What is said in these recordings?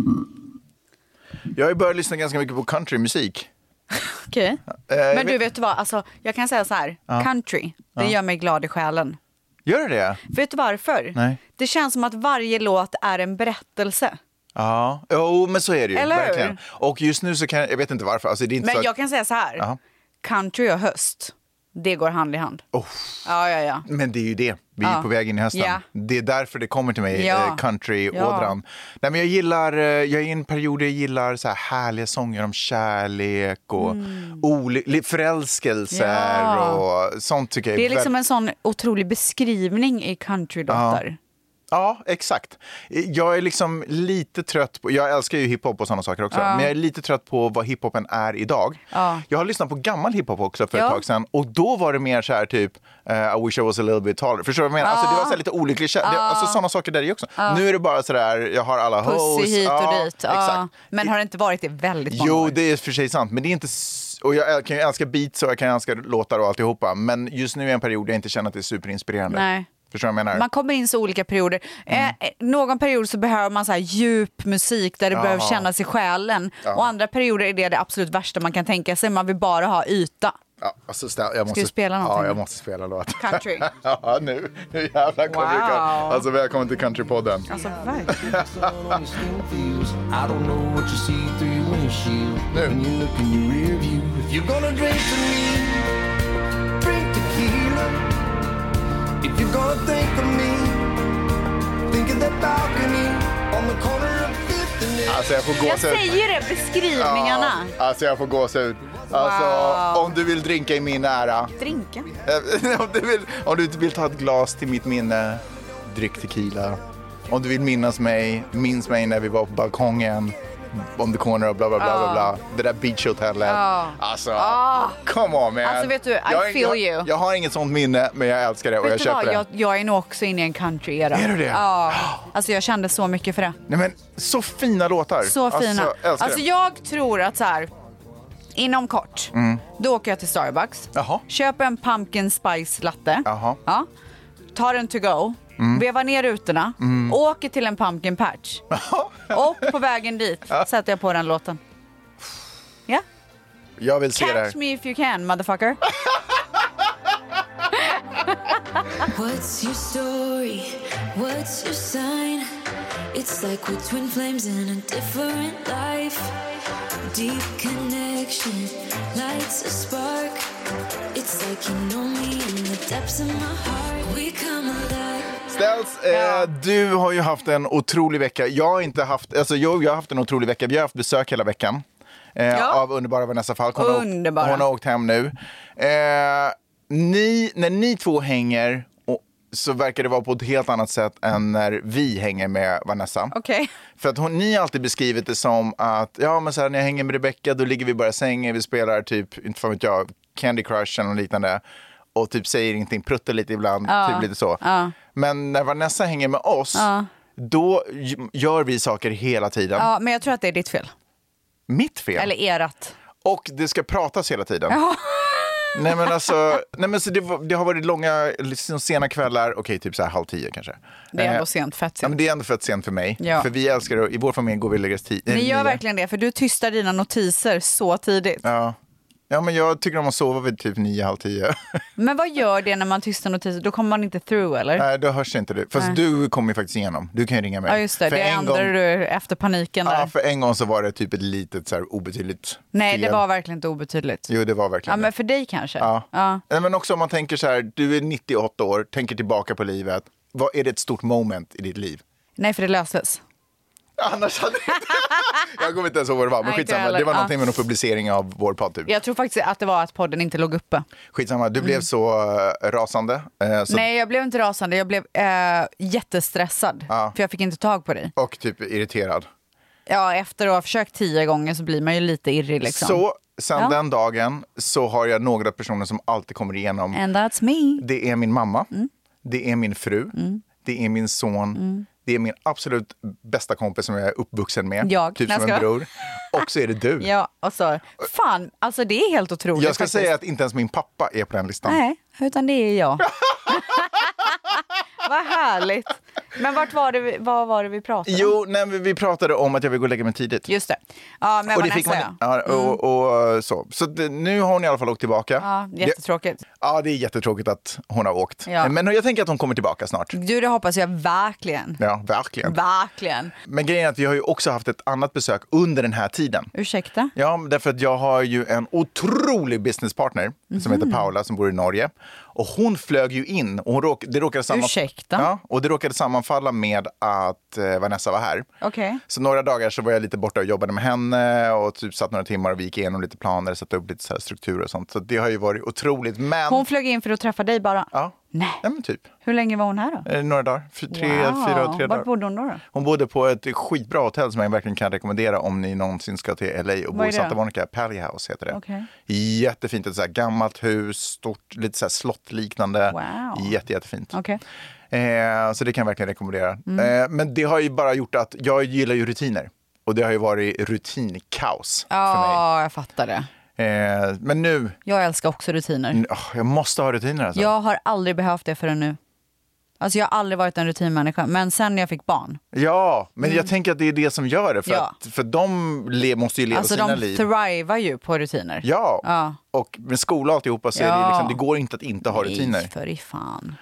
Jag har börjat lyssna ganska mycket på countrymusik. Okej. Men du vet vad, alltså, jag kan säga så här. Country, det gör mig glad i själen. Gör det? Vet du varför? Nej. Det känns som att varje låt är en berättelse. Ja, men så är det ju. Eller verkligen. hur? Och just nu så kan jag vet inte varför. Alltså, det är inte Men så att... jag kan säga så här. Aha. Country och höst, det går hand i hand. Ja. Men det är ju det. Vi är på väg in i hösten. Ja. Det är därför det kommer till mig, country-ådran. Ja. Nej, men jag är i en period jag gillar så här härliga sånger om kärlek och förälskelser och sånt tycker jag. Det är liksom en sån otrolig beskrivning i countrylåtar. Ja, exakt. Jag är liksom lite trött på, jag älskar ju hiphop och sådana saker också, men jag är lite trött på vad hiphopen är idag. Jag har lyssnat på gammal hiphop också för ett tag sedan, och då var det mer så här typ I wish I was a little bit taller. Förstår du vad jag menar? Alltså det var så här lite olyckligt, alltså sådana saker där är också. Nu är det bara så där, jag har alla hoes. Pussy hit och dit. Exakt. Men har det inte varit det väldigt många år? Jo, det är för sig sant, men det är inte och jag kan ju älska beats och jag kan älska låtar och alltihopa, men just nu är en period där jag inte känner att det är superinspirerande. Nej. Förstår du vad jag menar? Man kommer in så olika perioder. Någon period så behöver man så här djup musik där det behöver kännas i själen. Och andra perioder är det absolut värsta man kan tänka sig. Man vill bara ha yta. Ja, alltså jag måste du spela någonting? Ja, jag måste spela låt. Country. Ja, nu jävlar kommer det. Alltså välkommen till Countrypodden. Alltså verkligen. If you're gonna think of me, think of that balcony on the corner of 50th. Alltså jag får gåshud. Jag säger det, beskrivningarna. Ja, alltså jag får gåshud. Alltså om du vill drinka i min ära. Drinka? om du vill ta ett glas till mitt minne, dryck tequila. Om du vill minns mig när vi var på balkongen. On the corner och bla bla bla bla bla. Det där beachhotellet. Alltså, come on man. Alltså vet du, I feel you. Jag har inget sånt minne, men jag älskar det och jag köper det. Jag är nog också inne i en country-era. Är du det? Ja. Alltså jag kände så mycket för det. Nej men, så fina låtar. Så fina. Alltså jag tror att så här, inom kort, då åker jag till Starbucks. Köper en pumpkin spice latte. Ja. Tar en to go. Vevar ner rutorna, åker till en pumpkin patch och på vägen dit sätter jag på den låten. Ja. Jag vill se det. Catch me if you can, motherfucker. What's your story? What's your sign? It's like we're twin flames in a different life. Deep connection lights a spark. It's like you know me in the depths of my heart. We come alive. Ställs, du har ju haft en otrolig vecka. Jag har inte haft, alltså jag har haft en otrolig vecka. Vi har haft besök hela veckan av underbara Vanessa Falk. Hon har åkt hem nu. När ni två hänger så verkar det vara på ett helt annat sätt än när vi hänger med Vanessa. Okay. För att ni har alltid beskrivit det som att men så här, när jag hänger med Rebecca då ligger vi bara i sängen, vi spelar typ, inte fan vet jag, Candy Crush eller liknande. Och typ säger ingenting, pruttar lite ibland, typ lite så. Men när Vanessa hänger med oss, då gör vi saker hela tiden. Ja, men jag tror att det är ditt fel. Mitt fel? Eller erat. Och det ska pratas hela tiden. Nej men alltså, så det har varit långa, liksom sena kvällar, okej, typ så här 9:30 kanske. Det är ändå sent, fett sent. Ja, men det är ändå fett sent för mig. Ja. För vi älskar det, i vår familj går vi och lägger oss tid. Ni gör verkligen det, för du tystar dina notiser så tidigt. Ja, men jag tycker om att sova vid typ 9:30. Men vad gör det när man tystar notiser? Då kommer man inte through, eller? Nej, då hörs inte det. Fast du kommer ju faktiskt igenom. Du kan ju ringa mig. Ja, just det. För det ändrar du efter paniken där. Ja, för en gång så var det typ ett litet så här obetydligt Nej, fel. det var verkligen inte obetydligt. Jo, det var verkligen men för dig kanske. Ja. Men också om man tänker så här, du är 98 år, tänker tillbaka på livet. Vad är det ett stort moment i ditt liv? Nej, för det löstes. Annars hade jag kommer inte ens ihåg vad det var, men skitsamma. Det var någonting med någon publicering av vår podd typ. Jag tror faktiskt att det var att podden inte låg uppe. Skitsamma, du blev så rasande. Nej, jag blev inte rasande. Jag blev jättestressad. För jag fick inte tag på dig. Och typ irriterad. Ja, efter att ha försökt 10 gånger så blir man ju lite irrig liksom. Så sen den dagen så har jag några personer som alltid kommer igenom. And that's me. Det är min mamma. Det är min fru. Det är min son. Det är min absolut bästa kompis som jag är uppvuxen med. Typ som en bror. Och så är det du. Ja, och så. Fan, alltså det är helt otroligt. Jag ska säga att inte ens min pappa är på den listan. Nej, utan det är jag. Vad härligt. Men vad var det vi pratade om? Jo, vi pratade om att jag vill gå och lägga mig tidigt. Just det. Ja, men och det fick man, och så. Så nu har hon i alla fall åkt tillbaka. Ja, jättetråkigt. Det är jättetråkigt att hon har åkt. Ja. Men jag tänker att hon kommer tillbaka snart. Det hoppas jag verkligen. Ja, verkligen. Verkligen. Men grejen är att vi har ju också haft ett annat besök under den här tiden. Ursäkta? Ja, därför att jag har ju en otrolig businesspartner som heter Paula som bor i Norge. Och hon flög ju in och det råkade det råkade sammanfalla med att Vanessa var här. Okay. Så några dagar så var jag lite borta och jobbade med henne och typ satt några timmar och vi gick igenom lite planer, satte upp lite så här strukturer och sånt. Så det har ju varit otroligt. Men hon flög in för att träffa dig bara? Ja. Nej. Ja, men typ. Hur länge var hon här då? Några dagar. 3 dagar. Var bodde hon då? Hon bodde på ett skitbra hotell som jag verkligen kan rekommendera om ni någonsin ska till LA och bo i Santa Monica. Pally House heter det. Okay. Jättefint. Ett så här gammalt hus, stort, lite så här slottliknande. Wow. Jättefint. Okay. Så det kan jag verkligen rekommendera. Men det har ju bara gjort att jag gillar ju rutiner. Och det har ju varit rutinkaos för mig. Ja, jag fattar det. Men nu... Jag älskar också rutiner. Jag måste ha rutiner alltså. Jag har aldrig behövt det förrän nu. Alltså jag har aldrig varit en rutinmänniska. Men sen när jag fick barn. Ja, men jag tänker att det är det som gör det. För de måste ju leva sina liv. Alltså de thrivar ju på rutiner. Ja. Och med skola och alltihopa så är det liksom, det går inte att inte ha rutiner. Nej, för i fan.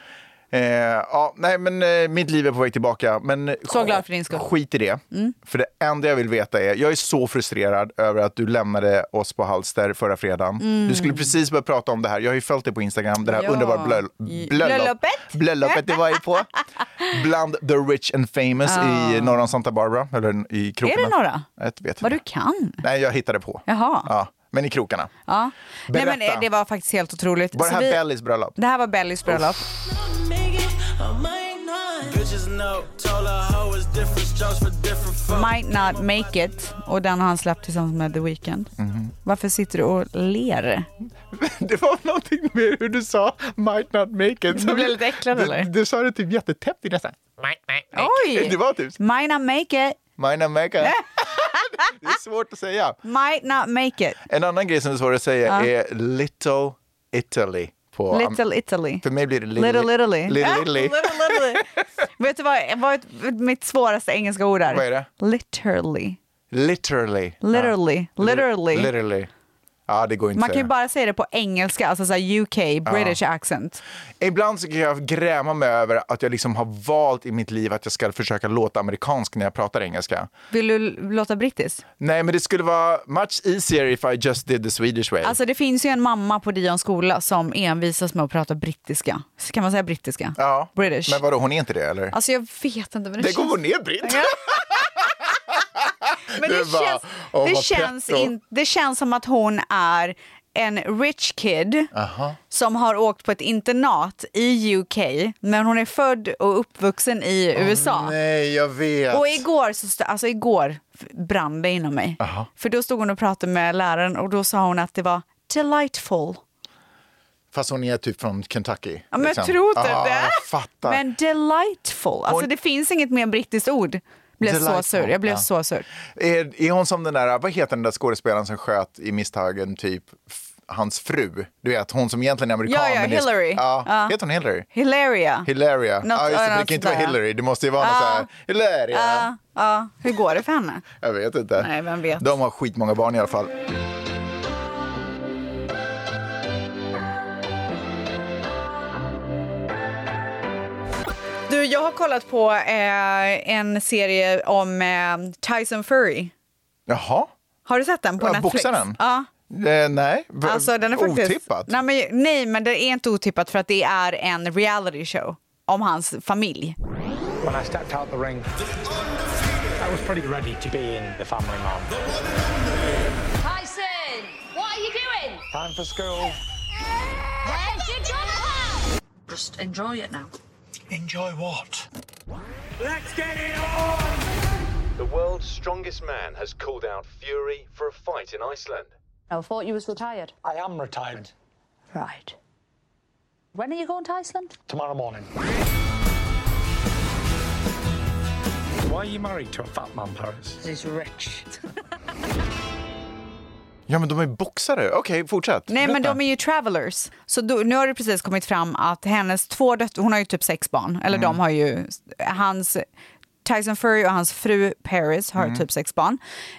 Mitt liv är på väg tillbaka. Men så glad för din skull. Skit i det. För det enda jag vill veta är, jag är så frustrerad över att du lämnade oss på Halster förra fredagen. Du skulle precis börja prata om det här. Jag har ju följt dig på Instagram. Det här underbara blöllopet det var ju på. Bland the rich and famous i norra Santa Barbara. Eller i krokarna. Är det norra? Jag vet inte. Vad du kan? Nej, jag hittade på. Jaha. Ja. Men i krokarna. Ja. Nej, men det var faktiskt helt otroligt. Var det här Bellys bröllop? Det här var Bellys bröllop. Might Not Make It. Och den har han släppt tillsammans med The Weeknd. Varför sitter du och ler? Det var någonting med hur du sa Might Not Make It. Du blev lite äcklad eller? Du sa det typ jättetätt i nästan. Oj! Det var typ Might Not Make It. Might Not Make It. Det är svårt att säga. Might Not Make It. En annan grej som är svår att säga är Little Italy. Little Italy. För mig blir det Little Italy. Little. Vet du vad mitt svåraste engelska ord är? Vad är det? Literally. Ja, det går inte. Man kan ju bara säga det på engelska, alltså så här UK, British accent. Ibland så kan jag gräma mig över att jag liksom har valt i mitt liv att jag ska försöka låta amerikansk när jag pratar engelska. Vill du låta brittisk? Nej, men det skulle vara much easier if I just did the Swedish way. Alltså det finns ju en mamma på Dions skola som envisas med att prata brittiska. Kan man säga brittiska? Ja. British. Men vadå, hon är inte det eller? Alltså jag vet inte. Men det går ner britt. Men det känns som att hon är en rich kid som har åkt på ett internat i UK, men hon är född och uppvuxen i USA. Nej, jag vet. Och igår brann det inom mig. För då stod hon och pratade med läraren och då sa hon att det var delightful. Fast hon är typ från Kentucky. Ja, men liksom. Jag tror inte det. Jag fattar. Men delightful. Alltså det finns inget mer brittiskt ord. Jag blev så sur. Är hon som den där, vad heter den där skådespelaren som sköt i misstagen typ hans fru? Du vet, hon som egentligen är amerikan. Ja, Hillary. Heter hon Hillary? Hilaria. Just det, det kan inte vara Hillary. Det måste ju vara något så här, Hilaria. Hur går det för henne? Jag vet inte. Nej, vem vet. De har skitmånga barn i alla fall. Du, jag har kollat på en serie om Tyson Fury. Jaha. Har du sett den på Netflix? Boxaren? Ja. Nej, alltså, den är faktiskt otippat. Nej, men det är inte otippat för att det är en reality show om hans familj. When I stepped out the ring, I was pretty ready to be in the family man. Tyson, what are you doing? Time for school. Where's your jumper? Just enjoy it now. Enjoy what? Let's get it on! The world's strongest man has called out Fury for a fight in Iceland. I thought you was retired. I am retired. Right. When are you going to Iceland? Tomorrow morning. Why are you married to a fat man, Paris? He's rich. Ja, men de är boxare. Okej, fortsätt. Nej, men de är ju travelers. Så nu har det precis kommit fram att hennes 2 döttrar, hon har ju typ 6 barn. Eller de har ju, Tyson Fury och hans fru Paris har typ 6 barn.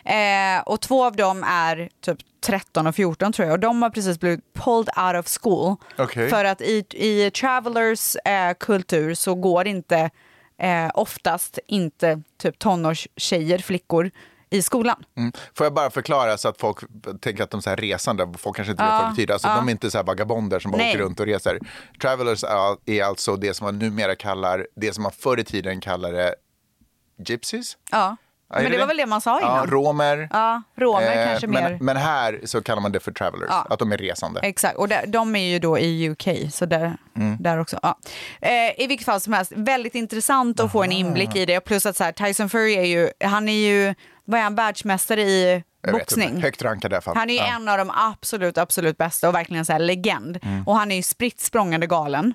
Och 2 av dem är typ 13 och 14 tror jag. Och de har precis blivit pulled out of school. För att i travelers kultur så går inte oftast inte typ tonårstjejer, flickor i skolan. Får jag bara förklara så att folk tänker att de är så här resande, folk kanske inte vet vad det betyder. Alltså de är inte så här vagabonder som bara åker runt och reser. Travelers är alltså det som man numera kallar, det som man förr i tiden kallade gypsies. Ja. Men det var väl det man sa innan? Ja, romer. Ja, romer kanske mer. Men här så kallar man det för travelers, att de är resande. Exakt, och de är ju då i UK, så där också. Ja. I vilket fall som helst, väldigt intressant att få en inblick i det. Plus att så här, Tyson Fury han är ju, vad är han, världsmästare i boxning. Högt rankad i alla fall. Han är ju en av de absolut bästa och verkligen så här legend. Och han är ju spritt språngande galen.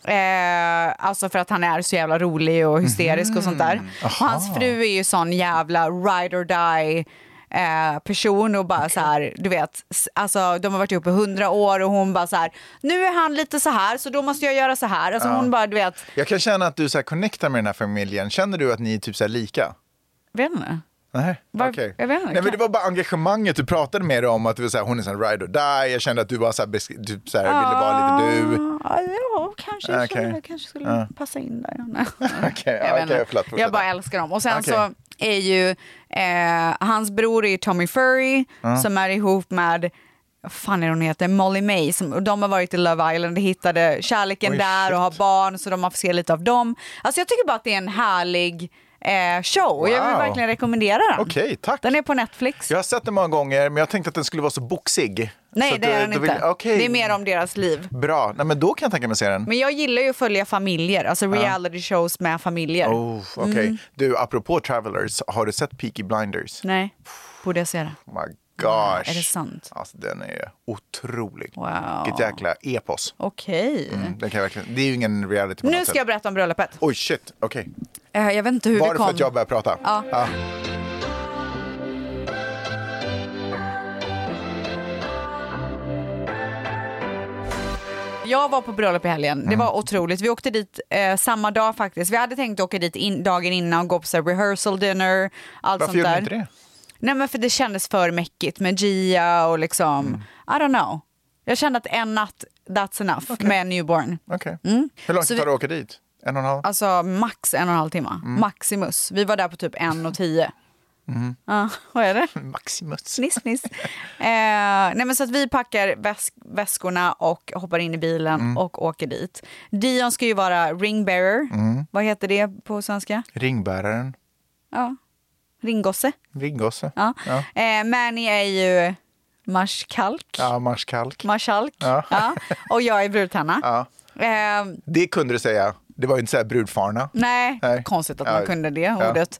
Alltså för att han är så jävla rolig och hysterisk och sånt där. Och hans fru är ju sån jävla ride or die person och bara så här, du vet, alltså de har varit ihop i 100 år och hon bara så här, nu är han lite så här så då måste jag göra så här. Alltså hon bara, du vet. Jag kan känna att du så här connectar med den här familjen. Känner du att ni är typ så här lika? Vet inte. Nej, okej. Jag vet inte. Nej, men det var bara engagemanget du pratade med om att du var så här, hon är sån ride or die. Jag kände att du var så här, typ så här ville vara lite du. Ja, kanske jag kanske skulle passa in där. Okej, jag bara älskar dem. Och sen så är ju hans bror är Tommy Fury som är ihop med, vad fan är hon heter, Molly May, de har varit i Love Island och hittade kärleken där och har barn, så de har fått se lite av dem. Alltså jag tycker bara att det är en härlig show. Wow. Jag vill verkligen rekommendera den. Okej, tack. Den är på Netflix. Jag har sett den många gånger, men jag tänkte att den skulle vara så boxig. Nej, så det är den inte. Det är mer om deras liv. Bra, nej, men då kan jag tänka mig se den. Men jag gillar ju att följa familjer, alltså reality shows med familjer. Okej. Du, apropå Travelers, har du sett Peaky Blinders? Nej, borde jag se det. Oh my gosh. Är det sant? Alltså den är otrolig. Wow. Vilket jäkla epos. Okej. Den kan verkligen, det är ju ingen reality på Nu något ska sätt. jag berätta om bröllopet. Oj, shit, okej. Jag vet inte hur det kom. Var det för att jag började prata? Ja. Jag var på bröllop i helgen. Det var otroligt. Vi åkte dit samma dag faktiskt. Vi hade tänkt åka dit dagen innan och gå på så här rehearsal dinner. Allt Varför sånt där. gör du inte det? Nej, men för det kändes för mäckigt med Gia och liksom, I don't know. Jag kände att en natt, that's enough med newborn. Okej. Hur långt tar det att åka dit? 1,5? Alltså max 1,5 timme. Maximus. Vi var där på typ 1:10. Ja, vad är det? Maximus. Sniss. Nej, men så att vi packar väskorna och hoppar in i bilen och åker dit. Dion ska ju vara ringbearer. Vad heter det på svenska? Ringbäraren. Ja. Ringgosse. Ja. Manny är ju marskalk. Ja, marskalk. Ja. Och jag är brudtärna. Ja. Det kunde du säga. Det var ju inte så här brudfarna. Nej, konstigt att man kunde det ordet.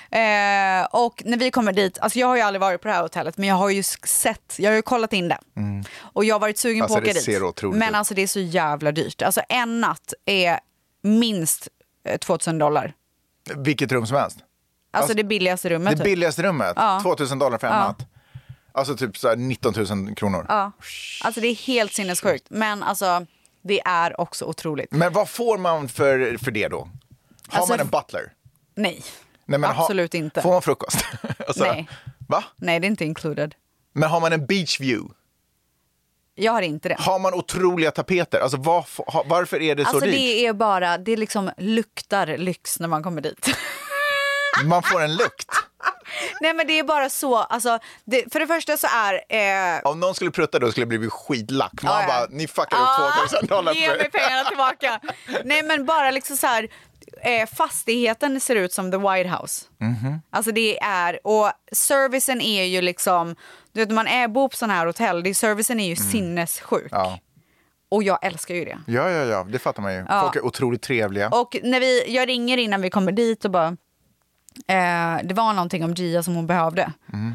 Och när vi kommer dit, alltså jag har ju aldrig varit på det här hotellet, men jag har ju kollat in det. Och jag har varit sugen på att åka dit. Men alltså det är så jävla dyrt. Alltså en natt är minst $2,000. Vilket rum som helst? Alltså det billigaste rummet. Det billigaste rummet? Ja. $2,000 för en natt? Alltså typ så här 19 000 kronor? Ja, alltså det är helt sinnessjukt. Men alltså det är också otroligt. Men vad får man för det då? Har man en butler? Nej men absolut inte. Får man frukost? Alltså, nej. Va? Nej, det är inte included. Men har man en beach view? Jag har inte det. Har man otroliga tapeter? Alltså varför är det så dyrt? Det är bara, det liksom luktar lyx när man kommer dit. Man får en lukt. Nej, men det är bara så, alltså, för det första så är... Om någon skulle prutta då skulle det bli skitlack. Man bara, ni fuckar upp $2,000. Ge mig pengarna tillbaka. Nej, men bara liksom så här, fastigheten ser ut som the White House. Alltså det är, och servicen är ju liksom, du vet, man bor på sådana här hotell, servicen är ju sinnessjuk. Ja. Och jag älskar ju det. Ja, det fattar man ju. Folk är otroligt trevliga. Och jag ringer innan vi kommer dit och bara, det var någonting om Gia som hon behövde.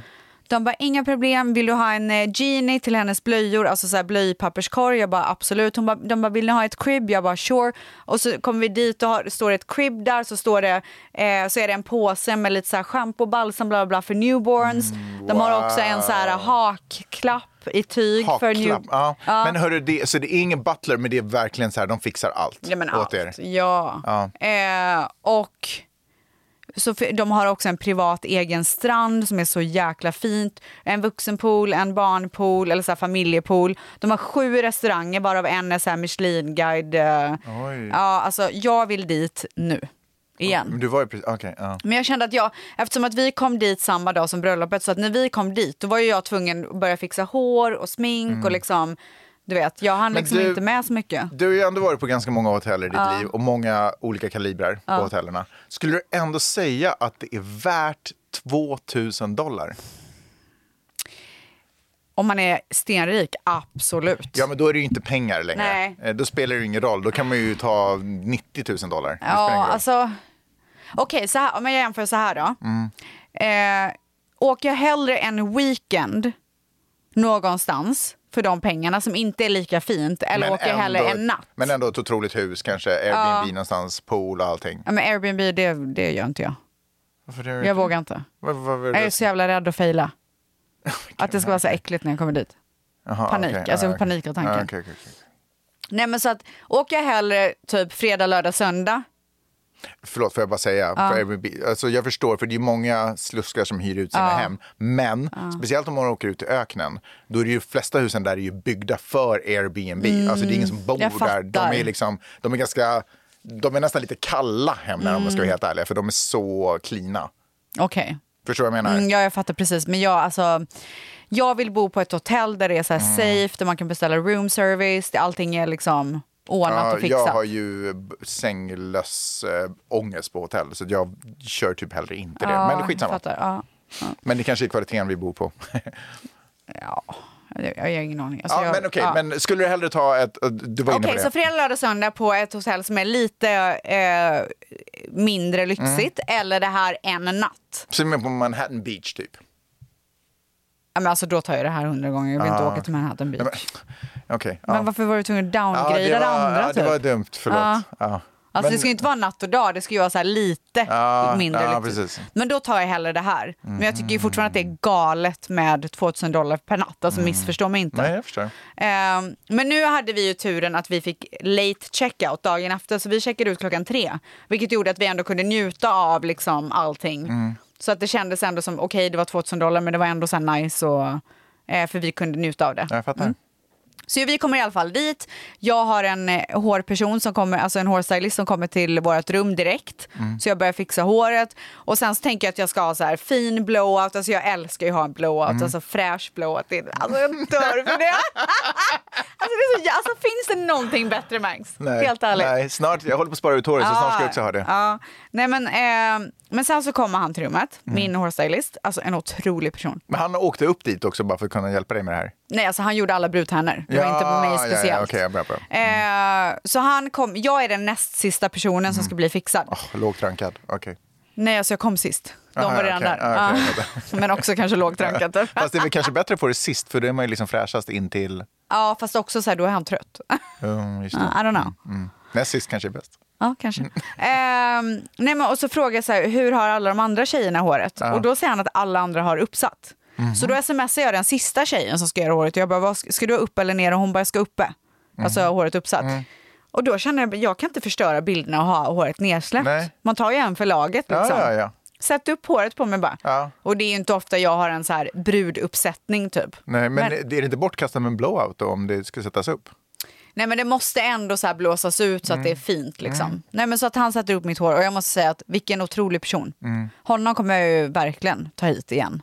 De bara, inga problem, vill du ha en genie till hennes blöjor, alltså så här blöjpapperskorg? Jag bara, absolut. De bara, vill ni ha ett crib? Jag bara, sure. Och så kommer vi dit och står det ett crib där, så står det så är det en påse med lite så här shampoo, balsam, bla bla för newborns. De har också en så här hakklapp i tyg för new. Ja. Men hörru, så det är ingen butler, men det är verkligen så här, de fixar allt åt er. Ja. Och så de har också en privat egen strand som är så jäkla fint. En vuxenpool, en barnpool eller så här familjepool. De har 7 restauranger, varav en är så här Michelin-guide. Ja, alltså jag vill dit nu. Igen. Men du var ju Men jag kände att eftersom att vi kom dit samma dag som bröllopet, så att när vi kom dit, då var ju jag tvungen att börja fixa hår och smink och liksom, du vet, jag hann liksom inte med så mycket. Du har ju ändå varit på ganska många hotell i ditt liv och många olika kalibrer på hotellerna. Skulle du ändå säga att det är värt $2,000? Om man är stenrik, absolut. Ja, men då är det ju inte pengar längre. Nej. Då spelar det ingen roll. Då kan man ju ta $90,000. Ja, alltså... Okej, så här, om jag jämför så här då. Åker jag hellre en weekend någonstans för de pengarna som inte är lika fint, eller men åker jag hellre en natt? Men ändå ett otroligt hus, kanske Airbnb någonstans, pool och allting. Ja, men Airbnb, det gör inte jag. Varför det? Jag vågar inte. Jag är så jävla rädd att fejla. Att det ska vara så äckligt när jag kommer dit. Panik, panik av tanken. Okay. Nej, men så att åker jag hellre typ fredag, lördag, söndag. Förlåt, får jag bara säga. Alltså, jag förstår, för det är många sluskar som hyr ut sina hem. Men speciellt om man åker ut i öknen, då är det ju flesta husen där är ju byggda för Airbnb. Alltså det är ingen som bor där. De är nästan lite kalla hem när de ska vara helt ärliga, för de är så cleana. Okej. Förstår du vad jag menar? Ja, jag fattar precis. Men jag vill bo på ett hotell där det är så här safe, där man kan beställa room service, där allting är liksom ordnat och fixat. Jag har ju sänglös ångest på hotell, så jag kör typ hellre inte det. Men det är skitsamma. Men det kanske är kvaliteten vi bor på. Ja, jag har ingen aning. Alltså men skulle du hellre ta ett... Du var inne på det. Så fredag, lördag, söndag på ett hotell som är lite mindre lyxigt, eller det här en natt. Som är på Manhattan Beach typ. Ja, men alltså då tar jag det här 100 gånger. Jag vill inte åka till Manhattan Beach. Men varför var du tvungen att downgrada det andra? Ja, det var dumt, förlåt. Alltså det ska ju inte vara natt och dag, det ska ju vara så här lite mindre precis. Men då tar jag hellre det här. Men jag tycker ju fortfarande att det är galet med $2,000 per natt. Alltså missförstå mig inte. Nej, jag förstår. Men nu hade vi ju turen att vi fick late checkout dagen efter. Så vi checkade ut 3:00. Vilket gjorde att vi ändå kunde njuta av liksom allting. Så att det kändes ändå som, okej, det var $2,000, men det var ändå så här nice. För vi kunde njuta av det. Jag fattar. Så vi kommer i alla fall dit. Jag har en hårperson som kommer, alltså en hårstylist som kommer till vårt rum direkt. Så jag börjar fixa håret. Och sen så tänker jag att jag ska ha så här fin blowout. Alltså jag älskar ju att ha en blowout. Alltså fräsch blowout. Alltså jag dör för det. Alltså finns det någonting bättre, Mangs? Helt ärligt. Nej, snart. Jag håller på att spara ut håret, så snart ska jag också ha det. Nej, men sen så kommer han till rummet, min hårstylist. Alltså en otrolig person. Men han åkte upp dit också bara för att kunna hjälpa dig med det här? Nej, alltså han gjorde alla brudtärnor. Det var inte på mig speciellt. Så han kom, jag är den näst sista personen som ska bli fixad. Lågt rankad, okej. Nej, alltså jag kom sist. De var redan där. Men också kanske lågt rankat. Fast det är väl kanske bättre att få det sist, för då är man ju liksom fräschast in till... Ja, fast också så här, då är han trött. Just det. I don't know. Näst sist kanske är bäst. Ja, kanske. Nej, men och så frågar jag så här, hur har alla de andra tjejerna håret? Och då säger han att alla andra har uppsatt. Så då smsar jag den sista tjejen som ska göra håret. Och jag bara, ska du upp eller ner? Och hon bara, ska uppe. Alltså håret uppsatt. Och då känner jag kan inte förstöra bilderna och ha håret nedsläppt. Nej. Man tar ju en för laget liksom. Sätt upp håret på mig bara. Och det är ju inte ofta jag har en så här bruduppsättning typ. Nej, men är det inte bortkastat med en blowout då, om det ska sättas upp? Nej, men det måste ändå så här blåsas ut så att det är fint liksom. Nej, men så att han sätter upp mitt hår. Och jag måste säga att vilken otrolig person. Honom kommer jag ju verkligen ta hit igen.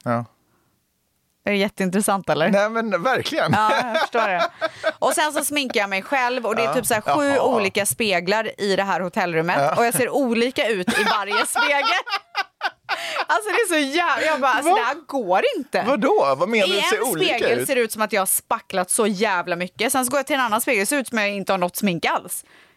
Är det jätteintressant eller? Nej, men verkligen. Ja, jag förstår det. Och sen så sminkar jag mig själv och det är typ så här 7 olika speglar i det här hotellrummet. Och jag ser olika ut i varje spegel. Alltså det är så jävla... Jag bara, alltså det här går inte. Vadå? Vad menar du? I en spegel ser det ut som att jag har spacklat så jävla mycket. Sen så går jag till en annan spegel, det ser ut som att jag inte har något smink alls.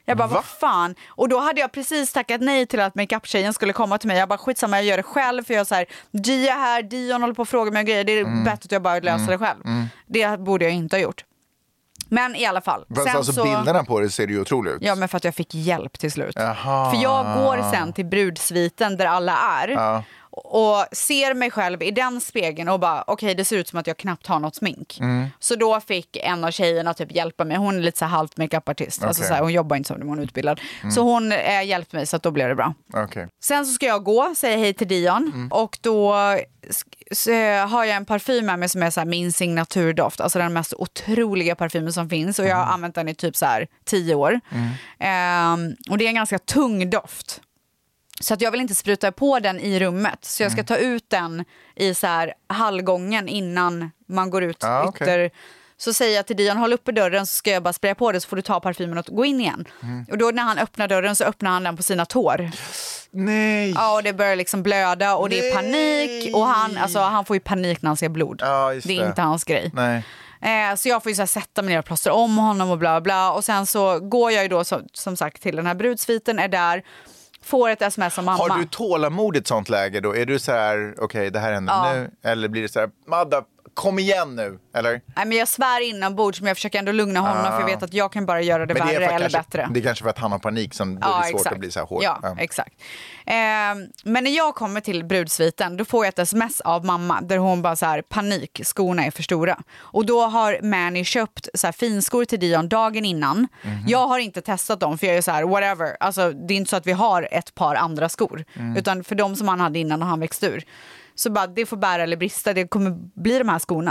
Jag bara, vad fan? Och då hade jag precis tackat nej till att make-up-tjejen skulle komma till mig. Jag bara, skitsamma, jag gör det själv. För jag är så här, Gia här, Dion håller på att fråga mig grejer. Det är bättre att jag bara löser det själv. Det borde jag inte ha gjort. Men i alla fall. Sen alltså så... bilderna på det ser ju otroligt ut. Ja, men för att jag fick hjälp till slut. Aha. För jag går sen till brudsviten där alla är. Ja. Och ser mig själv i den spegeln och bara, okej, det ser ut som att jag knappt har något smink. Så då fick en av tjejerna typ hjälpa mig. Hon är lite så här halvt make-up-artist. Alltså så här, hon jobbar inte som hon är utbildad. Så hon hjälpte mig så att då blev det bra. Sen så ska jag gå, säga hej till Dion. Och då har jag en parfym med mig som är så här min signaturdoft. Alltså den mest otroliga parfymen som finns. Och jag har använt den i typ så här 10 år. Och det är en ganska tung doft. Så att jag vill inte spruta på den i rummet. Så jag ska ta ut den i så här halvgången innan man går ut ytter. Så säger jag till Dion, håll uppe dörren så ska jag bara spraya på det så får du ta parfymen och gå in igen. Och då när han öppnar dörren så öppnar han den på sina tår. Nej. Ja, och det börjar liksom blöda och det är panik. Och han får ju panik när han ser blod. Ja, det är inte hans grej. Nej. Så jag får ju så här sätta mig ner och plåstra om honom och bla bla. Och sen så går jag ju då som sagt till den här brudsviten, är där. Får ett sms av mamma. Har du tålamod i ett sånt läge då? Är du så här, okej, det här händer nu? Eller blir det så här, Madda, kom igen nu? Eller? Nej, men jag svär inombords, men jag försker ändå lugna honom för jag vet att jag kan bara göra det värre eller bättre. Det är kanske för att han har panik som det är svårt att bli så här hård. Ja, exakt. Men när jag kommer till brudsviten då får jag ett sms av mamma där hon bara så här, panik, skorna är för stora. Och då har Manny köpt så här finskor till Dion dagen innan. Jag har inte testat dem för jag är så här, whatever. Alltså det är inte så att vi har ett par andra skor. Utan för de som han hade innan och han växte ur. Så bara, det får bära eller brista. Det kommer bli de här skorna.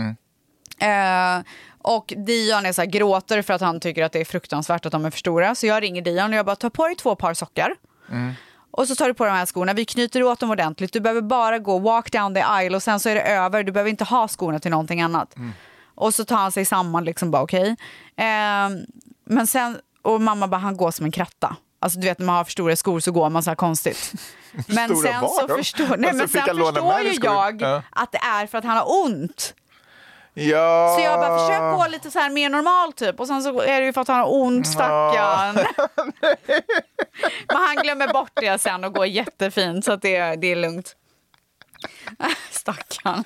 Och Dion är så här, gråter för att han tycker att det är fruktansvärt att de är för stora. Så jag ringer Dion och jag bara, ta på dig 2 par sockar. Och så tar du på de här skorna. Vi knyter åt dem ordentligt. Du behöver bara gå walk down the aisle och sen så är det över. Du behöver inte ha skorna till någonting annat. Och så tar han sig samman liksom bara okej. Men sen, och mamma bara, han går som en kratta. Alltså du vet när man har för stora skor så går man så här konstigt. Men sen så förstår ju jag att det är för att han har ont. Ja. Så jag bara försöker gå lite så här mer normalt typ. Och sen så är det ju för att han har ont, stackarn. Men han glömmer bort det sen och går jättefint. Så att det är lugnt. Stackarn.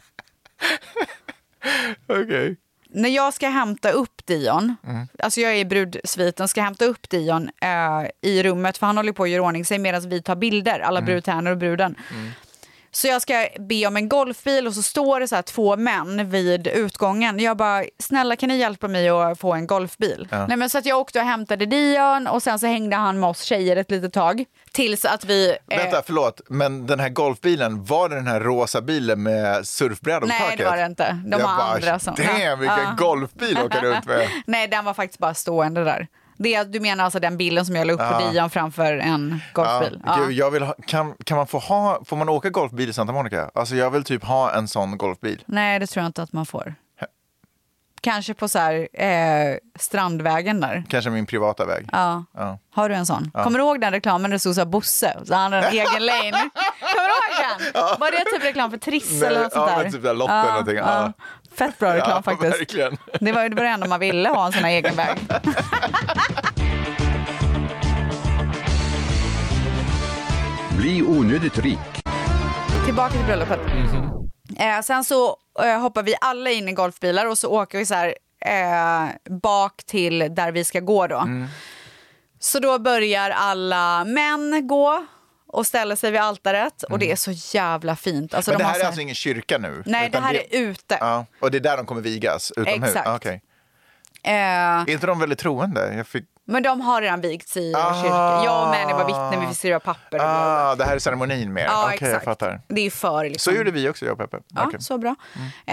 Okej. När jag ska hämta upp Dion, alltså jag är i brudsviten, ska hämta upp Dion i rummet. För han håller på att göra ordning sig medan vi tar bilder, alla brudtärnor och bruden. Så jag ska be om en golfbil och så står det så här 2 män vid utgången. Jag bara, snälla kan ni hjälpa mig att få en golfbil? Nej, men så att jag åkte och hämtade Dion och sen så hängde han med oss tjejer ett litet tag. Tills att vi... Vänta, förlåt. Men den här golfbilen, var det den här rosa bilen med surfbräda på taket? Nej, det var det inte. De har andra som... Vilken golfbil åker runt med. Nej, den var faktiskt bara stående där. Du menar alltså den bilen som jag la upp på Dion framför en golfbil? Gud, jag vill ha, kan man får man åka golfbil i Santa Monica? Alltså jag vill typ ha en sån golfbil. Nej, det tror jag inte att man får. Kanske på så här, Strandvägen där. Kanske min privata väg. Ja. Har du en sån? Kommer du ihåg den reklamen där det stod så här Bosse? Så han hade en egen lane. Kommer du ihåg den? Var det typ reklam för Triss eller något sånt där? Ja, typ där Lotte eller någonting. Fett bra reklam faktiskt. Verkligen. Det var det enda man ville ha, en sån här egen väg. Bli onödigt rik. Tillbaka till bröllopet. Sen så hoppar vi alla in i golfbilar och så åker vi så här bak till där vi ska gå då. Så då börjar alla män gå och ställer sig vid altaret och det är så jävla fint. Alltså, men det här är alltså ingen kyrka nu? Nej, det här är ute. Ja, och det är där de kommer vigas utomhus? Exakt. Okay. Är inte de väldigt troende? Men de har redan vigts i kyrkan. Jag och Manny var vittnen, vi fick skriva papper. Det här är ceremonin mer. Ja, exakt. Jag fattar. Det är för liksom. Så gjorde vi också, jag och Peppe. Ja, okay. Så bra.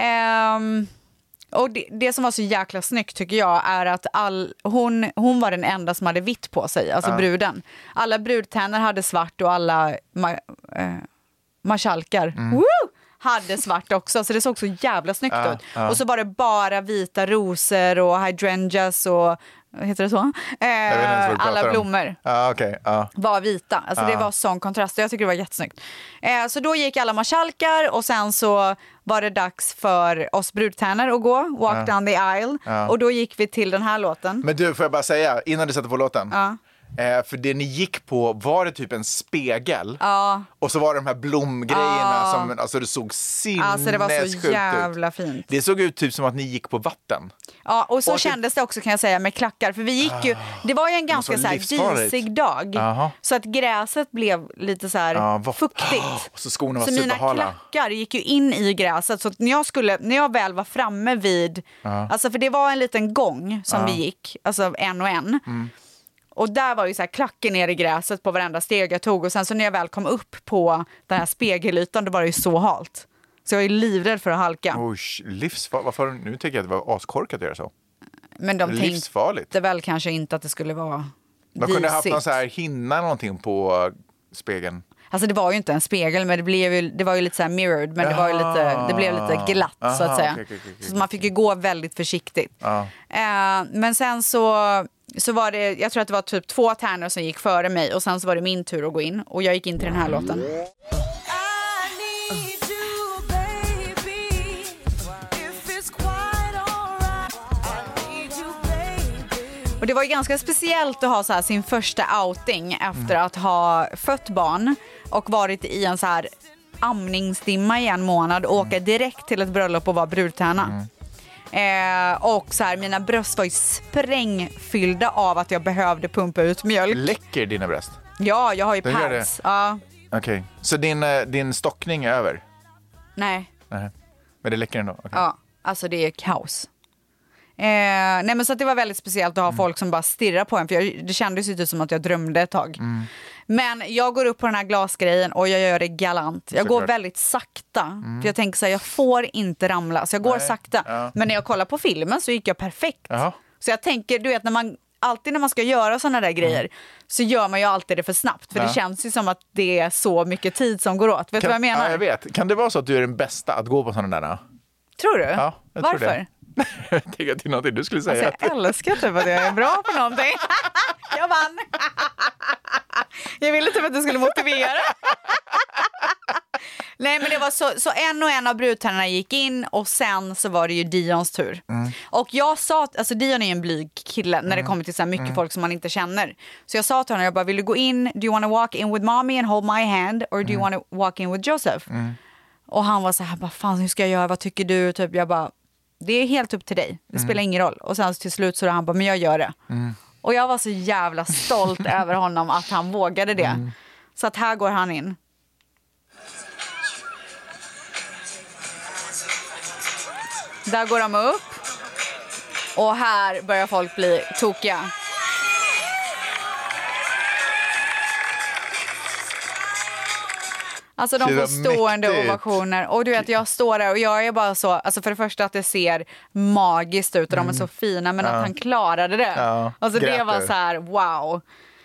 Och det som var så jäkla snyggt tycker jag är att hon var den enda som hade vitt på sig, alltså bruden. Alla brudtärnor hade svart och alla marskalkar hade svart också, så det såg så jävla snyggt ut. Och så var det bara vita rosor och hydrangeas och heter det så? Alla blommor var vita. Alltså det var sån kontrast. Jag tycker det var jättesnyggt. Så då gick alla marskalkar och sen så var det dags för oss brudtärnor att gå. Walk down the aisle. Och då gick vi till den här låten. Men du, får jag bara säga, innan du sätter på låten. För det ni gick på, var det typ en spegel? Och så var det de här blomgrejerna som, alltså det såg sinnessjukt alltså det var så jävla fint. Det såg ut typ som att ni gick på vatten. Ja, och så kändes det också, kan jag säga, med klackar. För vi gick ju, det var ju en ganska så här disig dag. Så att gräset blev lite så här fuktigt. Så skorna var så mina klackar gick ju in i gräset. Så att när jag väl var framme vid, alltså för det var en liten gång som vi gick, alltså en och en. Och där var ju så här klacken ner i gräset på varenda steg jag tog. Och sen så när jag väl kom upp på den här spegelytan, då var det ju så halt. Så jag är livrädd för att halka. Varför nu tycker jag att det var askorkat att göra så. Men de tänkte väl kanske inte att det skulle vara man kunde haft någon så här hinna någonting på spegeln. Alltså det var ju inte en spegel, men det var ju lite så här mirrored, men det blev lite glatt så att säga. Okay. Så man fick ju gå väldigt försiktigt. Men sen så var det, jag tror att det var typ 2 tärnor som gick före mig och sen så var det min tur att gå in och jag gick in till den här låten. Och det var ju ganska speciellt att ha så här sin första outing efter att ha fött barn och varit i en så här amningsdimma i 1 månad och åka direkt till ett bröllop och vara brudtärna. Och så här, mina bröst var ju sprängfyllda av att jag behövde pumpa ut mjölk. Läcker dina bröst? Ja, jag har ju pads. Okej. Så din stockning är över? Nej. Men det läcker ändå? Okay. Ja, alltså det är kaos. Nej, men så att det var väldigt speciellt att ha folk som bara stirrar på en, för det kändes ju typ som att jag drömde ett tag. Men jag går upp på den här glasgrejen och jag gör det galant. Jag går väldigt sakta, för jag tänker så här, jag får inte ramla, så jag går sakta. Men när jag kollar på filmen så gick jag perfekt. Så jag tänker, du vet, när man ska göra såna där grejer så gör man ju alltid det för snabbt, för det känns ju som att det är så mycket tid som går åt. Vet du vad jag menar? Ja, jag vet. Kan det vara så att du är den bästa att gå på såna där? Tror du? Ja, jag varför? Tror det. Jag tänker att det är någonting du skulle säga. Alltså, jag älskar typ att jag är bra på någonting. Jag vann. Jag ville typ att du skulle motivera. Nej, men det var så en av brudtärnorna gick in och sen så var det ju Dions tur. Och jag sa, alltså Dion är ju en blyg kille när det kommer till så här mycket folk som man inte känner. Så jag sa till honom, jag bara, vill du gå in? Do you want to walk in with mommy and hold my hand? Or do you want to walk in with Joseph? Och han var så här, bara, fan, hur ska jag göra? Vad tycker du? Typ, jag bara, det är helt upp till dig. Det spelar ingen roll. Och sen till slut så han bara, men jag gör det. Och jag var så jävla stolt över honom att han vågade det. Så att här går han in. Där går de upp. Och här börjar folk bli tokiga. Alltså de får stående ovationer. Och du vet, jag står där och jag är bara så, alltså för det första att det ser magiskt ut och de är så fina, men att han klarade det. Alltså det var så här, wow.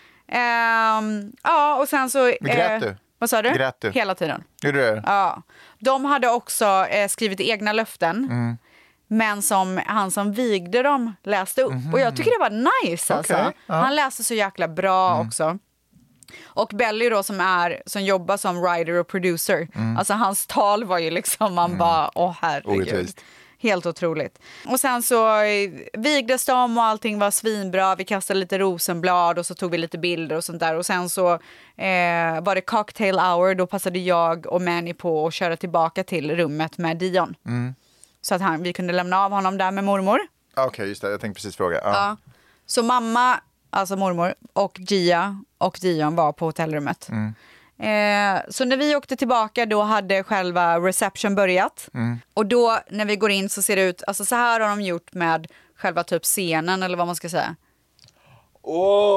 Ja, och sen så... Grät du? Vad sa du? Grät du? Hela tiden. Gjorde du? Ja. De hade också skrivit egna löften. Men som han som vigde dem läste upp. Och jag tycker det var nice alltså. Okay. Han läste så jäkla bra också. Och Belly då som jobbar som writer och producer. Alltså hans tal var ju liksom, man bara, herregud. Orättvist. Helt otroligt. Och sen så vigdes de och allting var svinbra. Vi kastade lite rosenblad och så tog vi lite bilder och sånt där. Och sen så var det cocktail hour. Då passade jag och Manny på att köra tillbaka till rummet med Dion. Så att vi kunde lämna av honom där med mormor. Okej, just det. Jag tänkte precis fråga. Ja. Så mamma, alltså mormor, och Gia och Dion var på hotellrummet. Så när vi åkte tillbaka då hade själva reception börjat. Och då när vi går in så ser det ut, alltså så här har de gjort med själva typ scenen eller vad man ska säga.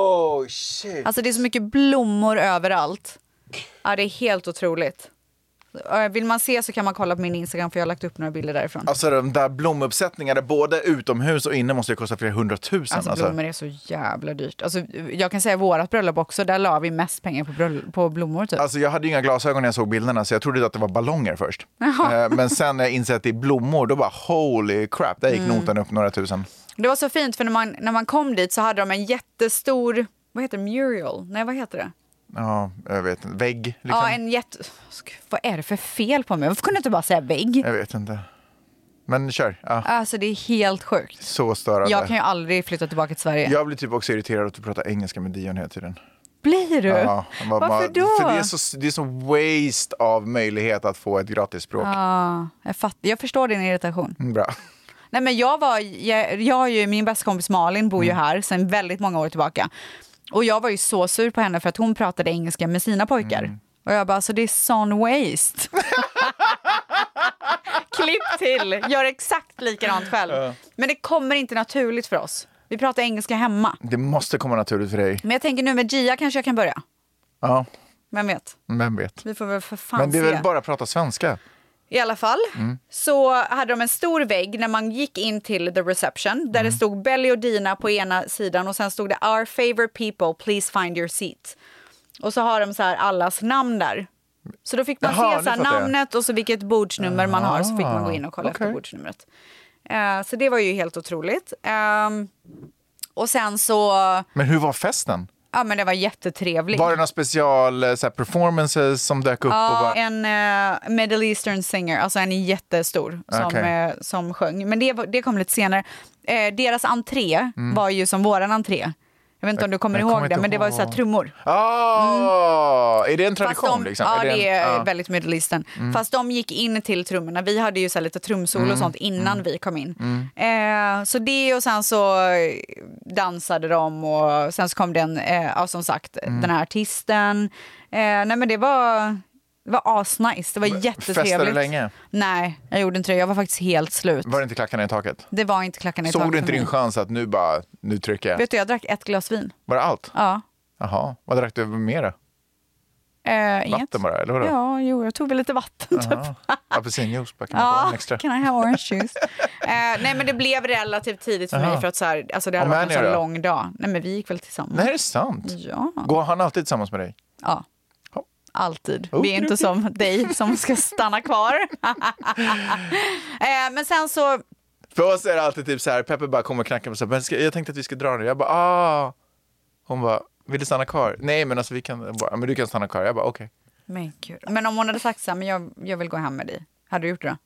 Shit. Alltså det är så mycket blommor överallt. Ja, det är helt otroligt. Vill man se så kan man kolla på min Instagram för jag har lagt upp några bilder därifrån. Alltså de där blomuppsättningarna både utomhus och inne måste ju kosta flera 100 000. Alltså blommor är så jävla dyrt. Alltså, jag kan säga vårat bröllop också, där la vi mest pengar på blommor typ. Alltså jag hade inga glasögon när jag såg bilderna så jag trodde att det var ballonger först. Men sen när jag insåg att det är blommor då bara holy crap, där gick noten upp några tusen. Det var så fint för när man kom dit så hade de en jättestor, vad heter det, mural? Nej, vad heter det? Ja, jag vet inte. Vägg. Liksom. Ja, vad är det för fel på mig? Varför kunde jag inte bara säga vägg? Jag vet inte. Men kör. Ja. Alltså det är helt sjukt. Så störande. Jag kan ju aldrig flytta tillbaka till Sverige. Jag blir typ också irriterad att du pratar engelska med Dion hela tiden. Blir du? Ja, varför då? För det är så waste av möjlighet att få ett gratis språk. Ja, jag förstår din irritation. Bra. Nej, men jag har ju, min bästa kompis Malin bor ju här sedan väldigt många år tillbaka. Och jag var ju så sur på henne för att hon pratade engelska med sina pojkar. Och jag bara, så det är sån waste. Klipp till, gör exakt likadant själv. Men det kommer inte naturligt för oss. Vi pratar engelska hemma. Det måste komma naturligt för dig. Men jag tänker nu med Gia kanske jag kan börja. Ja. Vem vet? Vi får väl för fan Men det är väl se. bara att prata svenska. I alla fall så hade de en stor vägg när man gick in till the reception där det stod Belly och Dina på ena sidan och sen stod det Our favorite people, please find your seat. Och så har de så här allas namn där. Så då fick man se så här namnet och så vilket bordsnummer man har, så fick man gå in och kolla efter bordsnumret. Så det var ju helt otroligt. Och sen så... Men hur var festen? Ja, men det var jättetrevligt. Var det några special så här, performances som dök upp? Ja, och bara... en Middle Eastern singer, alltså en jättestor som sjöng. Men det kom lite senare. Deras entré var ju som våran entré. Jag vet inte om du kommer ihåg det, men det var ju så här trummor. Är det en tradition? Liksom? Ja, det är väldigt Middle Eastern. Fast de gick in till trummorna. Vi hade ju så här lite trumsol och sånt innan vi kom in. Så det, och sen så dansade de och sen så kom den, som sagt, den här artisten. Nej, men det var asnice. Det var jättetrevligt. Festade du länge? Nej, jag gjorde inte det. Jag var faktiskt helt slut. Var det inte klackarna i taket? Det var inte klackarna i taket. Såg du inte din chans att nu trycker jag? Vet du, jag drack 1 glas vin. Var det allt? Ja. Jaha, vad drack du mer då? Inget. Vatten bara, eller vadå? Ja, jag tog väl lite vatten typ. Apelsinjuice, kan man få en extra? Can I have orange juice? Nej, men det blev relativt tidigt för mig för att så här, alltså det hade varit en så lång dag. Nej, men vi gick väl tillsammans. Nej, är det sant? Ja. Går han alltid tillsammans med dig? Ja. Alltid. Vi är inte som dig som ska stanna kvar. Men sen så... För oss är det alltid typ så här, Peppe bara kommer och knackar på så här, jag tänkte att vi ska dra nu. Jag bara, Hon bara, vill du stanna kvar? Nej, men alltså men du kan stanna kvar. Jag bara, okej. Men gud. Men om hon hade sagt så här, men jag vill gå hem med dig. Hade du gjort det?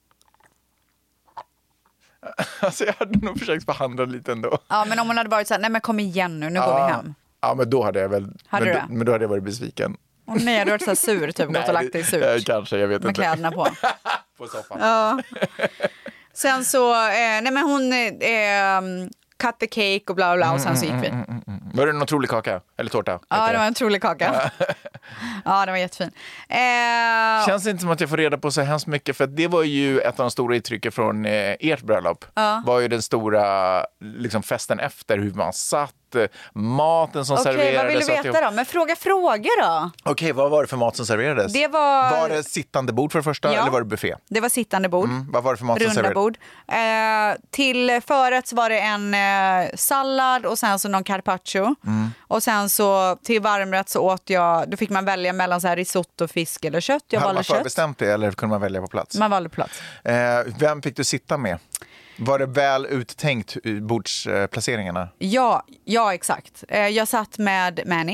Alltså jag hade nog försökt förhandla lite ändå. Ja, men om hon hade varit så här, nej men kom igen nu går vi hem. Ja, men då hade jag väl... Men då hade jag varit besviken. Och nej, du har varit så här sur, typ gått och lagt dig surt. Kanske, jag vet inte. Med kläderna på. På soffan. Ja. Sen så, nej men hon cut the cake och bla bla och sen så gick vi. Var det en otrolig kaka? Eller tårta? Ja, det var en otrolig kaka. Ja, det var jättefin. Känns inte som att jag får reda på så hemskt mycket, för det var ju ett av de stora uttrycken från ert bröllop. Var ju den stora liksom, festen efter, hur man satt, maten som serverades. Okej, vad vill du veta då? Men frågor då. Okej, vad var det för mat som serverades? Var det sittande bord för det första, eller var det buffé? Det var sittande bord. Vad var det för mat som serverades? Bord. Till förrätt så var det en sallad och sen så någon carpaccio. Och sen så till varmrätt så åt jag, då fick man välja mellan så här risotto, fisk eller kött. Jag valde kött. Hade man förbestämt det eller kunde man välja på plats? Man valde på plats. Vem fick du sitta med? Var det väl uttänkt bordsplaceringarna? Ja, exakt. Jag satt med Manny,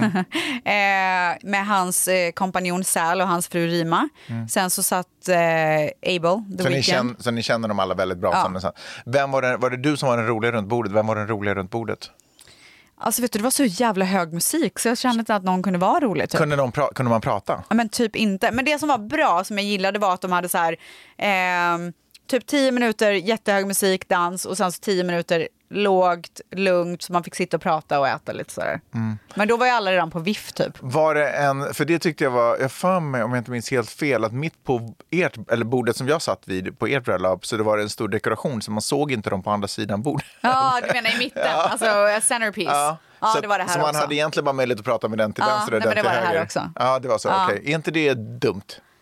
med hans kompanjon Sal och hans fru Rima. Sen så satt Abel, The Weeknd. Så ni känner dem alla väldigt bra? Ja. Vem var det du som var den roliga runt bordet? Vem var den roliga runt bordet? Alltså vet du, det var så jävla hög musik så jag kände inte att någon kunde vara rolig. Typ. Kunde man prata? Ja, men typ inte. Men det som var bra, som jag gillade, var att de hade så här... typ 10 minuter jättehög musik, dans och sen så 10 minuter lågt, lugnt så man fick sitta och prata och äta lite sådär. Men då var ju alla redan på viff typ. Var det för det tyckte jag var, jag för mig om jag inte minns helt fel, att mitt på bordet som jag satt vid på ert bröllop, så det var en stor dekoration så man såg inte dem på andra sidan bordet. Ja, du menar i mitten, alltså centerpiece. Ja, så, det var det här så man också. hade egentligen bara möjlighet att prata med den till vänster och den men det till var höger. Det här också. Ja, det var så, okej. Är inte det dumt?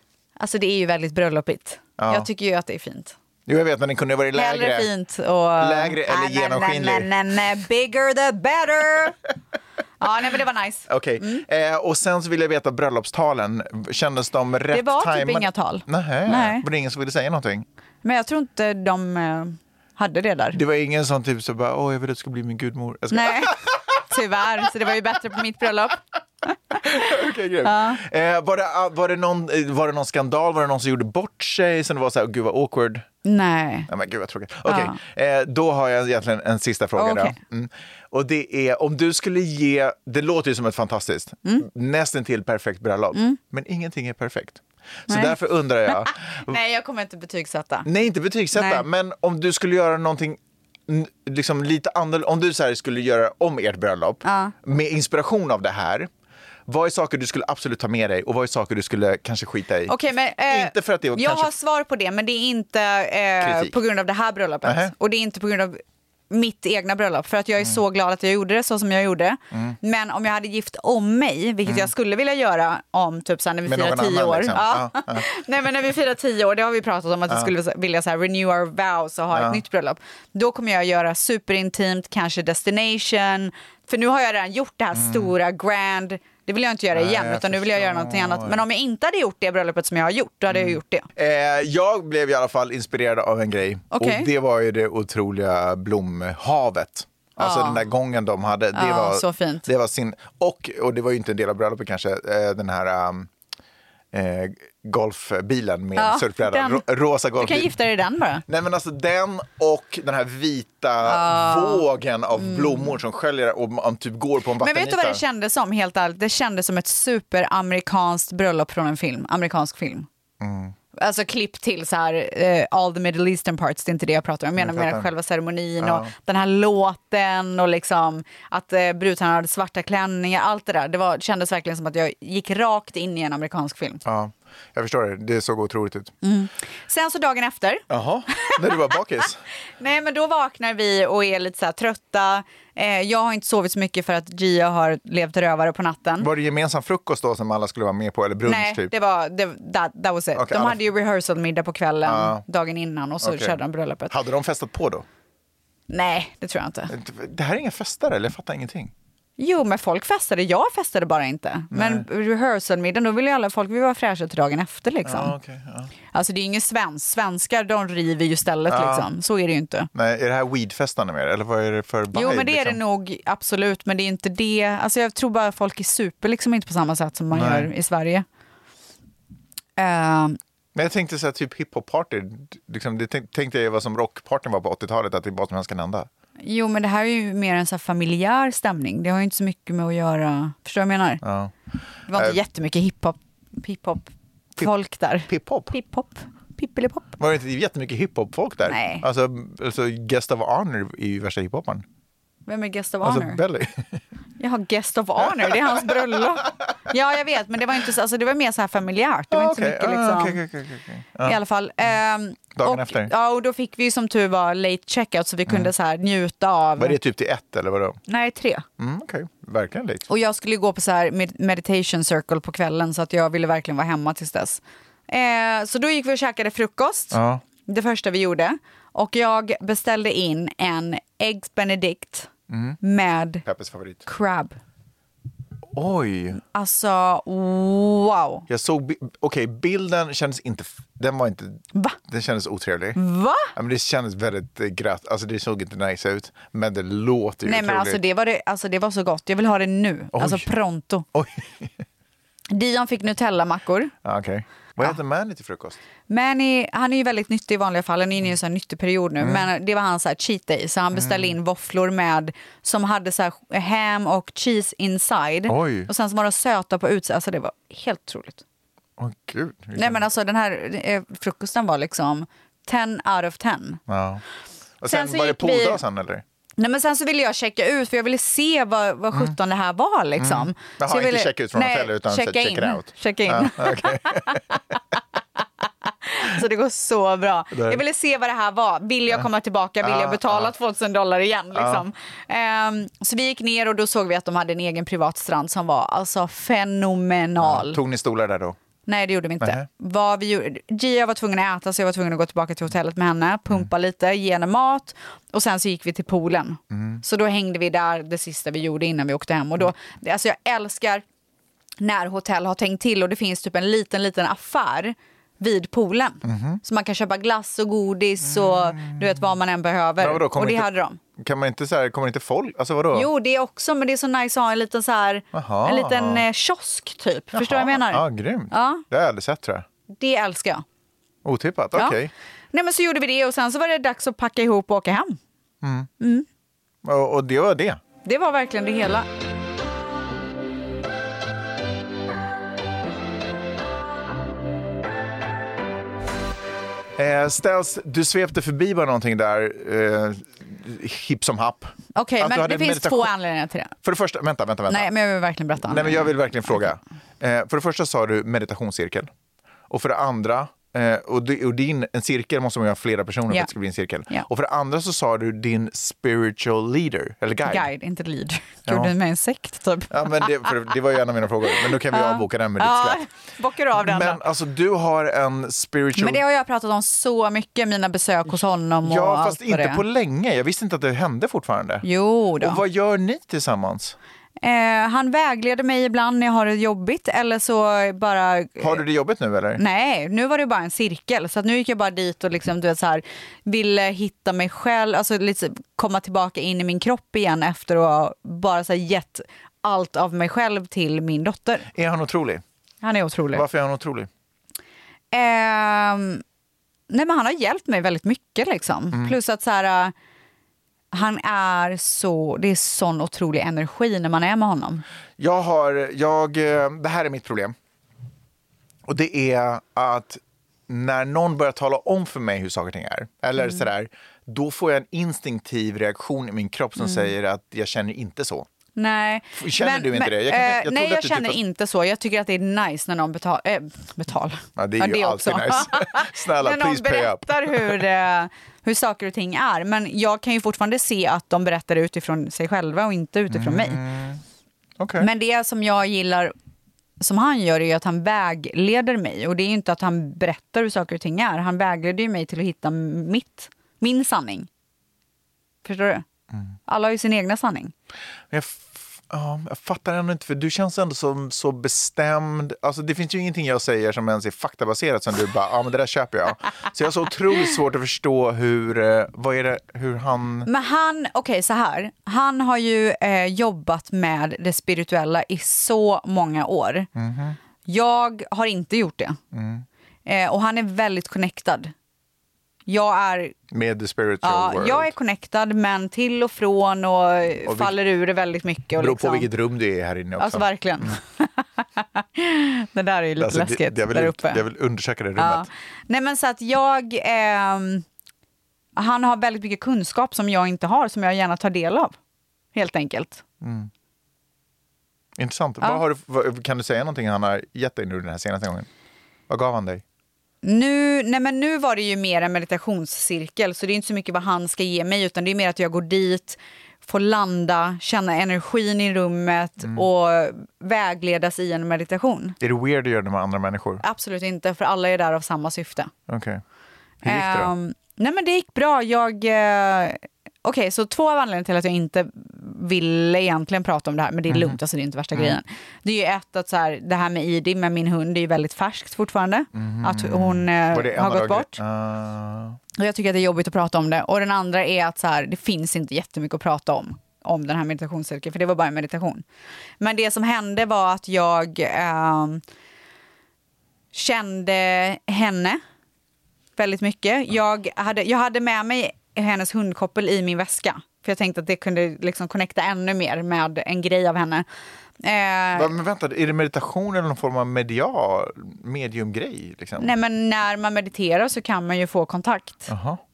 Alltså det är ju väldigt bröllopigt. Ja. Jag tycker ju att det är fint. Jo, jag vet, men den kunde varit lägre. Hellre fint och... Lägre eller genomskinlig. Nej, bigger the better. Ja, nej, men det var nice. Okej. Och sen så vill jag veta bröllopstalen. Kändes de rätt? Det var typ inga tal. Nej. Var det ingen som ville säga någonting? Men jag tror inte de hade det där. Det var ingen som typ så bara, jag vill att du ska bli min gudmor. Nej, tyvärr. Så det var ju bättre på mitt bröllop. Okej, grymt. Var det någon skandal? Var det någon som gjorde bort sig? Sen det var så här, gud vad awkward. Nej. Men gud vad tråkigt. Okej, då har jag egentligen en sista fråga. Då. Och det är, om du skulle ge, det låter ju som ett fantastiskt, nästan till perfekt bröllop, men ingenting är perfekt. Så därför undrar jag... Nej, jag kommer inte betygsätta. Nej, inte betygsätta, men om du skulle göra någonting liksom lite annorlunda, om du så här skulle göra om ert bröllop med inspiration av det här, vad är saker du skulle absolut ta med dig och vad är saker du skulle kanske skita i? Okej, men inte för att det var jag kanske... har svar på det, men det är inte på grund av det här bröllopet. Och det är inte på grund av mitt egna bröllop, för att jag är så glad att jag gjorde det så som jag gjorde. Men om jag hade gift om mig, vilket jag skulle vilja göra om typ så här, när vi firar 10 år. Liksom. Nej, men när vi firar 10 år, det har vi pratat om att vi skulle vilja så här, renew our vows och ha ett nytt bröllop. Då kommer jag göra superintimt, kanske destination. För nu har jag redan gjort det här stora grand. Det vill jag inte göra igen, utan nu vill jag göra någonting annat. Men om jag inte hade gjort det bröllopet som jag har gjort, då hade jag gjort det. Jag blev i alla fall inspirerad av en grej. Okay. Och det var ju det otroliga blomhavet. Alltså den där gången de hade. Det var så fint. Det var och det var ju inte en del av bröllopet kanske. Den här... golfbilen med surfbrädan, rosa golfbil. Du kan gifta dig i den bara. Nej, men alltså den och den här vita vågen av blommor som sköljer och man typ går på en vattenyta. Men vet du vad det kändes som, helt ärligt? Det kändes som ett superamerikanskt bröllop från en film, amerikansk film. Alltså klipp till så här all the Middle Eastern parts, det är inte det jag pratar om. Jag menar med själva ceremonin och den här låten och liksom att brudarna hade svarta klänningar, allt det där. Det kändes verkligen som att jag gick rakt in i en amerikansk film. Ja, jag förstår det. Det såg otroligt ut. Sen så dagen efter. Jaha, när du var bakis. Nej, men då vaknar vi och är lite så här trötta. Jag har inte sovit så mycket för att Gia har levt rövare på natten. Var det gemensam frukost då som alla skulle vara med på, eller brunch? Nej, typ? det var that was it. Okay, de hade ju rehearsal-middag på kvällen dagen innan och så körde de bröllopet. Hade de festat på då? Nej, det tror jag inte. Det här är inga festare, eller jag fattar ingenting. Jo, men folk festade. Jag festade bara inte. Nej. Men rehearsal-middagen, då vill ju alla folk vara fräscha till dagen efter liksom. Alltså det är ingen svenskar, de river ju stället liksom. Så är det ju inte. Nej, är det här weedfestande mer? Eller vad är det för vibe? Jo, men det är liksom? det nog absolut, men det är inte det. Alltså jag tror bara folk är super liksom inte på samma sätt som man gör i Sverige. Men jag tänkte så här, typ hiphop-party. Liksom, det tänkte jag var som rockpartyn var på 80-talet, att det bara som helst kan hända. Jo, men det här är ju mer en så här familjär stämning. Det har ju inte så mycket med att göra. Förstår du vad jag menar? Ja. Det var inte jättemycket hiphop folk där. Hiphop? Pippelipop. Var det inte jättemycket hiphop-folk där? Nej. Alltså Guest of Honor är ju värsta hiphopparen. Vem är Guest of Honor? Alltså Belly. Jag har Guest of Honor, det är hans bröllop. Ja, jag vet, men det var inte så, alltså det var mer så här familjärt. Det var inte så mycket liksom. I alla fall. Dagen efter. Ja, och då fick vi som tur var late checkout så vi kunde så här njuta av. Var det typ till 1 eller vadå? Nej, 3. Okej, verkligen late. Och jag skulle gå på så här meditation circle på kvällen så att jag ville verkligen vara hemma tills dess. Så då gick vi och käkade frukost. Det första vi gjorde. Och jag beställde in en Eggs Benedict med Peppes favorit. crab. Oj. Alltså, wow. Jag såg, bilden kändes inte, den kändes otrevlig. Va? Ja, men det kändes väldigt grött, alltså det såg inte nice ut, men det låter ju Nej, otroligt. men alltså det var så gott, jag vill ha det nu. Oj. Alltså pronto. Oj. Dion fick Nutella-mackor. Okej. Vad heter Manny till frukost? Manny, han är ju väldigt nyttig i vanliga fall. Han är inne i en sån här nyttig period nu. Men det var hans så här cheat day. Så han beställde in våfflor som hade så här ham och cheese inside. Oj. Och sen så var de söta på utsidan. Alltså det var helt otroligt. Gud. Nej, men alltså den här frukosten var liksom 10 out of 10. Ja. Och sen så var det gick podda sen eller? Nej, men sen så ville jag checka ut för jag ville se vad 17 det här var liksom. Jaha, så jag ville, inte checka ut från hotellet utan check it out. Checka in. Ja, okay. Så det går så bra. Jag ville se vad det här var. Vill jag komma tillbaka? Vill jag betala $2,000 igen? Liksom. Så vi gick ner och då såg vi att de hade en egen privat strand som var alltså fenomenal. Tog ni stolar där då? Nej, det gjorde vi inte. Vad vi gjorde, Gia var tvungen att äta, så jag var tvungen att gå tillbaka till hotellet med henne, pumpa lite, ge henne mat och sen så gick vi till poolen. Så då hängde vi där det sista vi gjorde innan vi åkte hem. Och då, alltså jag älskar när hotell har tänkt till och det finns typ en liten affär vid poolen. Så man kan köpa glass och godis och du vet vad man än behöver. Ja, och det hade de. Kan man inte så här, kommer inte folk? Alltså vadå? Jo, det är också, men det är så nice att ha en liten så här, en liten kiosk typ. Förstår du vad jag menar? Ja, grymt. Ja. Det har jag aldrig sett, tror jag. Det älskar jag. Otippat, okej. Okay. Nej, men så gjorde vi det och sen så var det dags att packa ihop och åka hem. Och det var det? Det var verkligen det hela. Ställs, du svepte förbi bara någonting där, hipp som happ. Okej, men det finns två anledningar till det. För det första, vänta. Nej, men jag vill verkligen berätta. Nej, men jag vill verkligen fråga. För det första sa du meditationscirkel. Och för det andra, och en cirkel måste man ha flera personer för att det ska bli en cirkel. Yeah. Och för det andra så sa du din spiritual leader, eller guide. Guide, inte leader. Gjorde du med en sekt typ? Ja, men det var ju en av mina frågor. Men nu kan vi avboka den med ditt skratt. Bockar av den. Men alltså du har en spiritual... Men det har jag pratat om så mycket, mina besök hos honom och ja, fast allt inte det. På länge. Jag visste inte att det hände fortfarande. Jo då. Och vad gör ni tillsammans? Han vägleder mig ibland när jag har det jobbigt eller så bara... Har du det jobbigt nu eller? Nej, nu var det bara en cirkel. Så att nu gick jag bara dit och liksom, du vet, så här, ville hitta mig själv, alltså lite, komma tillbaka in i min kropp igen efter att ha bara så här, gett allt av mig själv till min dotter. Är han otrolig? Han är otrolig. Varför är han otrolig? Nej, men han har hjälpt mig väldigt mycket liksom. Plus att så här... Han är så, det är sån otrolig energi när man är med honom. Det här är mitt problem. Och det är att när någon börjar tala om för mig hur saker och ting är, eller sådär, då får jag en instinktiv reaktion i min kropp som säger att jag känner inte så. Nej. Känner du inte det? Jag känner inte så. Jag tycker att det är nice när någon betalar. Ja, det är ju alltid nice. Snälla, när någon berättar hur saker och ting är. Men jag kan ju fortfarande se att de berättar utifrån sig själva och inte utifrån mig. Okay. Men det som jag gillar som han gör är att han vägleder mig. Och det är ju inte att han berättar hur saker och ting är. Han vägleder ju mig till att hitta min sanning. Förstår du? Alla har ju sin egna sanning. Jag fattar ändå inte, för du känns ändå som så bestämd. Alltså det finns ju ingenting jag säger som ens är faktabaserat som du bara, men det där köper jag. Så jag har så otroligt svårt att förstå hur han... Men så här. Han har ju jobbat med det spirituella i så många år. Jag har inte gjort det. Och han är väldigt connectad. Jag är... Med the spiritual world. Jag är connectad, men till och från och faller ur det väldigt mycket. Och beror på vilket rum det är här inne också. Alltså verkligen. Det där är ju lite läskigt där uppe. Jag vill undersöka det rummet. Nej, men så att han har väldigt mycket kunskap som jag inte har, som jag gärna tar del av. Helt enkelt. Intressant. Kan du säga någonting han har gett dig nu den här senaste gången? Vad gav han dig? Nu var det ju mer en meditationscirkel, så det är inte så mycket vad han ska ge mig, utan det är mer att jag går dit, får landa, känna energin i rummet och vägledas i en meditation. Är det weird att göra det med andra människor? Absolut inte, för alla är där av samma syfte. Okej. Hur gick det då? Nej, men det gick bra. Okej, så 2 av anledningarna till att jag inte ville egentligen prata om det här, men det är lugnt, alltså det är inte värsta grejen. Det är ju att så här, det här med Idi, med min hund, det är ju väldigt färskt fortfarande. Att hon har gått bort. Och jag tycker att det är jobbigt att prata om det. Och den andra är att så här, det finns inte jättemycket att prata om den här meditationscirkeln, för det var bara en meditation. Men det som hände var att jag kände henne väldigt mycket. Jag hade med mig hennes hundkoppel i min väska. För jag tänkte att det kunde liksom connecta ännu mer med en grej av henne. Men vänta, är det meditation eller någon form av mediumgrej? Liksom? Nej, men när man mediterar så kan man ju få kontakt.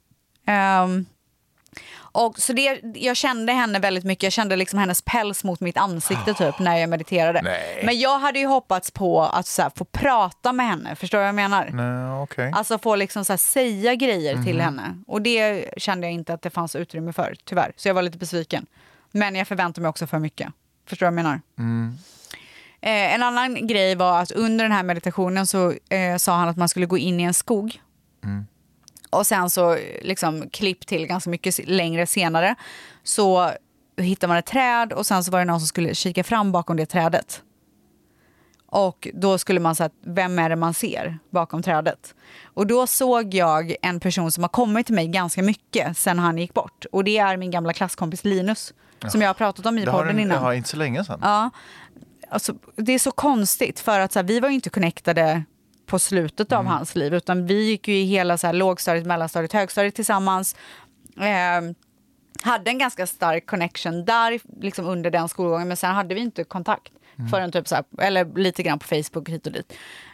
Och så jag kände henne väldigt mycket. Jag kände liksom hennes päls mot mitt ansikte typ när jag mediterade. Nej. Men jag hade ju hoppats på att så här, få prata med henne. Förstår du vad jag menar? Nej, okay. Alltså få liksom så här, säga grejer till henne. Och det kände jag inte att det fanns utrymme för, tyvärr. Så jag var lite besviken. Men jag förväntar mig också för mycket. Förstår du vad jag menar? En annan grej var att under den här meditationen så sa han att man skulle gå in i en skog. Och sen så liksom klipp till ganska mycket längre senare så hittar man ett träd och sen så var det någon som skulle kika fram bakom det trädet. Och då skulle man säga, vem är det man ser bakom trädet? Och då såg jag en person som har kommit till mig ganska mycket sen han gick bort. Och det är min gamla klasskompis Linus, som jag har pratat om i podden innan. Ja, inte så länge sedan. Ja, alltså, det är så konstigt för att så här, vi var ju inte connectade på slutet av hans liv, utan vi gick ju i hela så här, lågstadiet, mellanstadiet, högstadiet tillsammans. Hade en ganska stark connection där liksom under den skolgången, men sen hade vi inte kontakt förrän typ så här, eller lite grann på Facebook hit och dit.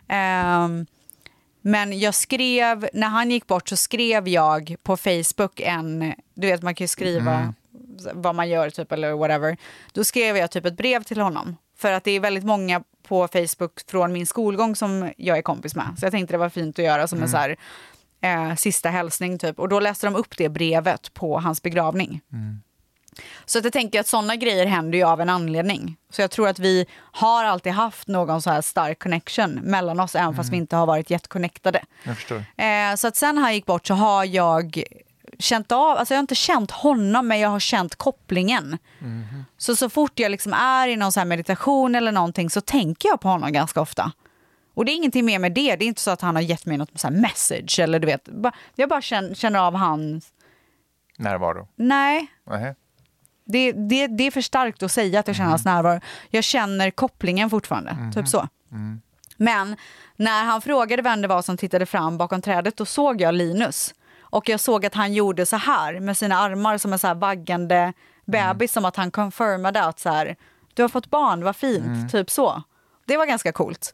Men jag skrev, när han gick bort så skrev jag på Facebook du vet man kan ju skriva vad man gör typ eller whatever. Då skrev jag typ ett brev till honom. För att det är väldigt många på Facebook från min skolgång som jag är kompis med. Så jag tänkte det var fint att göra som en så här sista hälsning typ. Och då läste de upp det brevet på hans begravning. Så att jag tänker att sådana grejer händer ju av en anledning. Så jag tror att vi har alltid haft någon så här stark connection mellan oss, även fast vi inte har varit jätteconnectade. Jag förstår. Så att sen han gick bort så har jag känt av, alltså jag har inte känt honom, men jag har känt kopplingen. Så fort jag liksom är i någon så här meditation eller någonting så tänker jag på honom ganska ofta. Och det är ingenting mer med det. Det är inte så att han har gett mig något så här message eller du vet. Jag bara känner av hans närvaro. Nej. Det är för starkt att säga att jag känner hans närvaro. Jag känner kopplingen fortfarande. Typ så. Men när han frågade vem det var som tittade fram bakom trädet, då såg jag Linus. Och jag såg att han gjorde så här med sina armar som en så här vaggande bebis, som att han confirmade att så här, du har fått barn, vad fint. Typ så. Det var ganska coolt.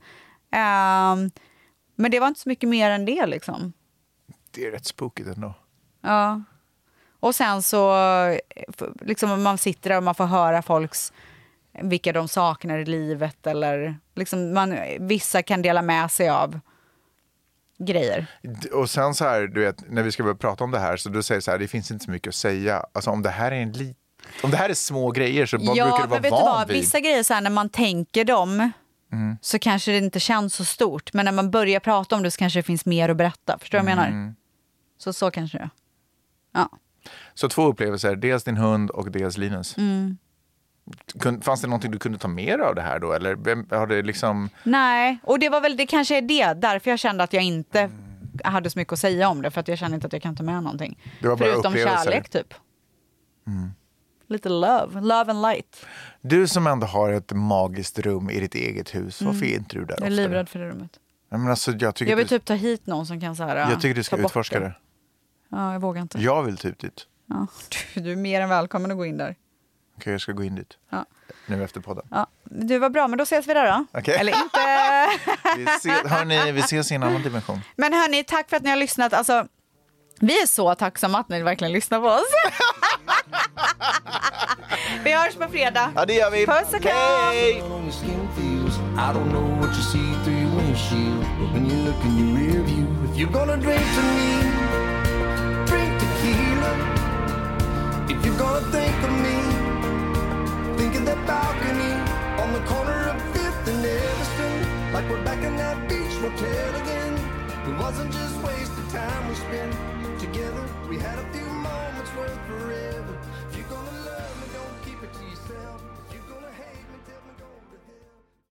Men det var inte så mycket mer än det liksom. Det är rätt spooky ändå. Ja. Och sen så liksom man sitter där och man får höra folks vilka de saknar i livet eller liksom vissa kan dela med sig av grejer. Och sen så här, du vet, när vi ska börja prata om det här så du säger så här, det finns inte så mycket att säga. Alltså om det här är om det här är små grejer så brukar det vara van vid. Vissa grejer så här, när man tänker dem så kanske det inte känns så stort, men när man börjar prata om det så kanske det finns mer att berätta. Förstår du vad jag menar? Så kanske det. Ja. Så 2 upplevelser, dels din hund och dels Linus. Fanns det någonting du kunde ta mer av det här då? Eller har det liksom... Nej, och det kanske är det. Därför jag kände att jag inte hade så mycket att säga om det. För att jag kände inte att jag kan ta med någonting. Det var bara förutom kärlek typ. Lite love and light. Du som ändå har ett magiskt rum i ditt eget hus, varför är inte du där? Jag är livrädd för det rummet. Men alltså, jag vill typ ta hit någon som kan så här. Jag tycker du ska utforska det. Ja, jag vågar inte. Jag vill typ dit. Ja, du är mer än välkommen att gå in där. Okej, jag ska gå in dit. Ja. Nu efter podden. Ja, du var bra, men då ses vi där då. Okay. Eller inte. Vi ses i en annan dimension. Men hörni, tack för att ni har lyssnat. Alltså, vi är så tacksamma att ni verkligen lyssnar på oss. Vi hörs på fredag. Ja, det gör vi. Puss och kram. Hej! I don't know what you see through your windshield, but when you look in your rear view, if you're gonna drink to me, drink tequila. If you're gonna think of me, think of that balcony on the corner of 5th and Everston, like we're back in that beach motel again. It wasn't just waiting.